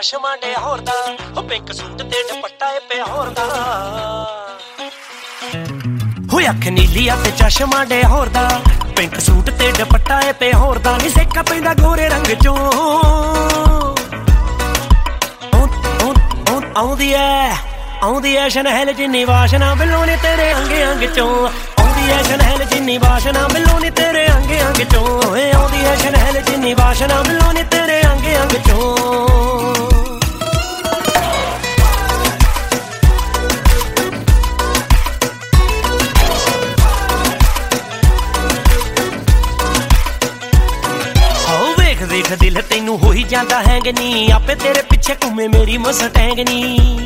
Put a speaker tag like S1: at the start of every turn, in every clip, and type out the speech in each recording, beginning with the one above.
S1: ਚਸ਼ਮਾ ਡੇ ਹੋਰ ਦਾ, ਉਹ ਪਿੰਕ ਸੂਟ ਤੇ ਦੁਪੱਟਾ ਏ ਪਿਆ ਹੋਰ ਦਾ। ਹੋਏ ਅੱਖ ਨੀਲੀ ਆ ਤੇ ਚਸ਼ਮਾ ਡੇ ਹੋਰ ਦਾ, ਪਿੰਕ ਸੂਟ ਤੇ ਦੁਪੱਟਾ ਏ ਪਿਆ ਹੋਰ ਦਾ। ਨੀ ਸੇਕਾ ਪੈਂਦਾ ਗੋਰੇ ਰੰਗ ਚੋਂ, ਆਉਂਦੀ ਐ ਸ਼ਨਹਿਲ ਜਿੰਨੀ ਵਾਸ਼ਨਾ ਬਿੱਲੋ ਨੀ ਤੇਰੇ ਅੰਗ ਅੰਗ ਚੋਂ। ਆਉਂਦੀ ਐ ਸ਼ਨਹਿਲ ਜਿੰਨੀ ਵਾਸ਼ਨਾ ਬਿੱਲੋ ਨੀ ਤੇਰੇ ਅੰਗ ਅੰਗ ਚੋਂ। ਓਏ ਆਉਂਦੀ ਐ ਸ਼ਨਹਿਲ ਜਿੰਨੀ ਵਾਸ਼ਨਾ ਬਿੱਲੋ ਨੀ ਤੇਰੇ ਅੰਗ ਅੰਗ ਚੋਂ। ਵੇਖ ਦਿਲ ਤੈਨੂੰ ਹੋਈ ਜਾਂਦਾ ਹੈਂਗ ਨੀ, ਆਪੇ ਤੇਰੇ ਪਿੱਛੇ ਘੁੰਮੇ ਮੇਰੀ ਮਸਟੈਂਗ ਨੀ।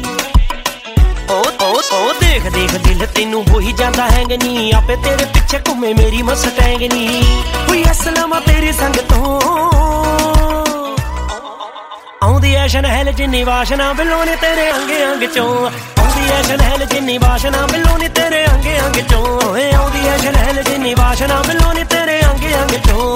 S1: ਓ ਦੇਖ ਦਿਲ ਤੈਨੂੰ ਹੋਈ ਜਾਂਦਾ ਹੈਂਗ ਨੀ, ਆਪੇ ਤੇਰੇ ਪਿੱਛੇ ਘੁੰਮੇ ਮੇਰੀ ਮਸਟੈਂਗ ਨੀ। ਕੋਈ ਅਸਲਮਾ ਤੇਰੇ ਸੰਗ ਤੋਂ, ਆਉਂਦੀ ਐ ਸ਼ਨਹਿਲ ਜਿੰਨੀ ਵਾਸ਼ਨਾ ਬਿੱਲੋ ਨੀ ਤੇਰੇ ਅੰਗ ਅੰਗ ਚੋਂ। ਆਉਂਦੀ ਐ ਸ਼ਨਹਿਲ ਜਿੰਨੀ ਵਾਸ਼ਨਾ ਬਿੱਲੋ ਨੀ ਤੇਰੇ ਅੰਗ ਅੰਗ ਚੋਂ। ਓਏ ਆਉਂਦੀ ਐ ਸ਼ਨਹਿਲ ਜਿੰਨੀ ਵਾਸ਼ਨਾ ਬਿੱਲੋ ਨੀ ਤੇਰੇ ਅੰਗ ਅੰਗ ਚੋਂ।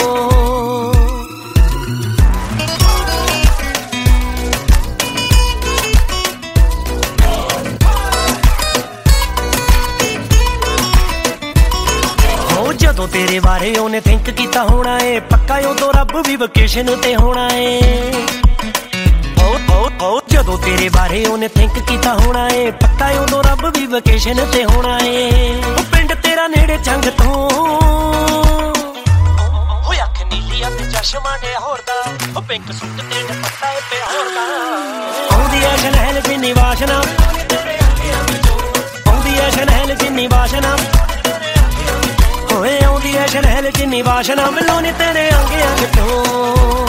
S1: ਜਦੋਂ ਤੇਰੇ ਬਾਰੇ ਉਹਨੇ ਥਿੰਕ ਕੀਤਾ ਹੋਣਾ ਏ, ਪੱਕਾ ਉਦੋਂ ਰੱਬ ਵੀ ਵਕੇਸ਼ਨ ਤੇ ਹੋਣਾ ਏ। ਜਦੋਂ ਤੇਰੇ ਬਾਰੇ ਉਹਨੇ ਥਿੰਕ ਕੀਤਾ ਹੋਣਾ ਏ, ਪੱਕਾ ਉਦੋਂ ਰੱਬ ਵੀ ਵਕੇਸ਼ਨ ਤੇ ਹੋਣਾ ਏ। ਉਹ ਪਿੰਡ ਤੇਰਾ ਨੇੜੇ ਚੰਗ ਤੋਂ, ਹੋਏ ਅੱਖ ਨੀਲੀ ਆ ਤੇ ਚਸ਼ਮਾ ਡੇ ਹੋਰ ਦਾ, ਉਹ ਪਿੰਕ ਸੂਟ ਤੇ ਦੁਪੱਟਾ ਏ ਪਿਆ ਹੋਰ ਦਾ। ਆਉਂਦੀ ਐ ਸ਼ਨਹਿਲ ਜਿੰਨੀ ਵਾਸ਼ਨਾ, ਆਉਂਦੀ ਐ ਸ਼ਨਹਿਲ ਜਿੰਨੀ ਵਾਸ਼ਨਾ। ਓਏ ਆਉਂਦੀ ਐ ਸ਼ਨਹਿਲ ਜਿੰਨੀ ਵਾਸ਼ਨਾ ਬਿੱਲੋ ਨੀ ਤੇਰੇ ਅੰਗ ਅੰਗ ਚੋਂ।